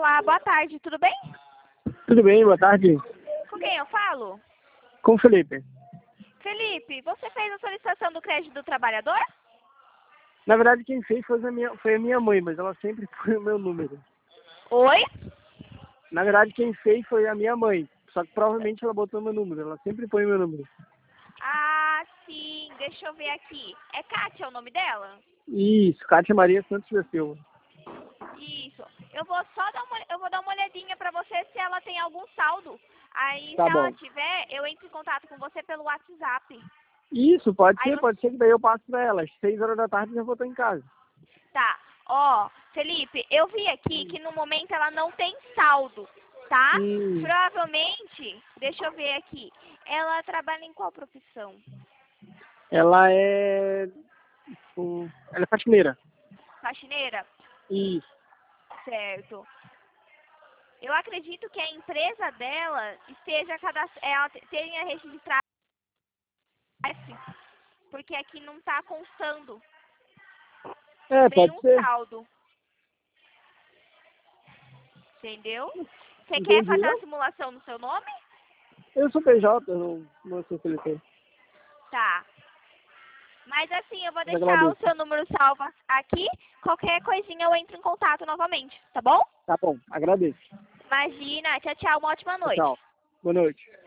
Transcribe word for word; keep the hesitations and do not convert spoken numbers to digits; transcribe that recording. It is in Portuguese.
Olá, boa tarde, tudo bem? Tudo bem, boa tarde. Com quem eu falo? Com o Felipe. Felipe, você fez a solicitação do crédito do trabalhador? Na verdade, quem fez foi a minha, foi a minha mãe, mas ela sempre foi o meu número. Oi? Na verdade, quem fez foi a minha mãe, só que provavelmente ela botou meu número, ela sempre põe meu número. Ah, sim, deixa eu ver aqui. É Kátia o nome dela? Isso, Cátia Maria Santos da Silva. Isso. Eu vou só dar uma, eu vou dar uma olhadinha pra você se ela tem algum saldo. Aí, Tá se ela bom. tiver, eu entro em contato com você pelo WhatsApp. Isso, pode Aí ser, você... pode ser que daí eu passo pra ela. Às seis horas da tarde já vou estar em casa. Tá. Ó, Felipe, eu vi aqui que no momento ela não tem saldo, tá? Hum, Provavelmente, deixa eu ver aqui, ela trabalha em qual profissão? ela é... um, ela é faxineira. Faxineira? Isso. Certo. Eu acredito que a empresa dela esteja cadastrada, ela te- tenha registrado, porque aqui não está constando É, pode nenhum ser. saldo, entendeu? Você quer Entendi. fazer uma Não, simulação no seu nome? eu sou P J, eu não, não sou Felipe. Tá. Mas assim, eu vou Mas deixar o agradeço. seu número salvo aqui. Qualquer coisinha eu entro em contato novamente, tá bom? Tá bom, agradeço. Imagina. Tchau, tchau. Uma ótima Tchau, noite. tchau. Boa noite.